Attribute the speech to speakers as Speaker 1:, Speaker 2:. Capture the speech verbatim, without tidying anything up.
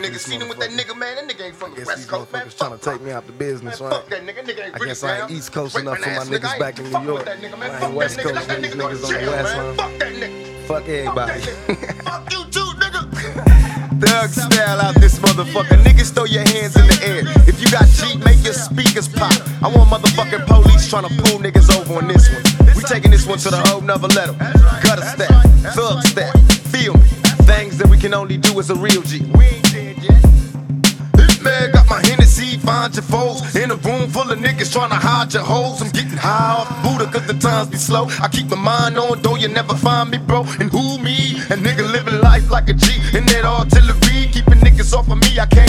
Speaker 1: nigga. Seen him with that nigga, man. That nigga ain't from the West Coast, man.
Speaker 2: Trying to take me out the business,
Speaker 1: man,
Speaker 2: right?
Speaker 1: Fuck that nigga. Nigga ain't
Speaker 2: I guess I ain't East Coast enough for my
Speaker 1: nigga.
Speaker 2: niggas back in New York. I ain't West Coast niggas, niggas on the West, man.
Speaker 1: Fuck that nigga.
Speaker 2: Fuck everybody.
Speaker 1: Fuck you too, nigga.
Speaker 3: Thug style out this motherfucker. Niggas throw your hands in the air. If you got Jeep, make your speakers pop. I want motherfucking police trying to pull niggas over on this one. We taking this one to the whole nother level. Gutter step, thug step, feel me. Things that we can only do as a real G. We ain't dead yet. This man got my Hennessy, find your foes. In a room full of niggas trying to hide your hoes. I'm getting high off Buddha cause the times be slow. I keep my mind on, though you never find me, bro. And who me? A nigga living life like a G. And that artillery, keeping niggas off of me, I can't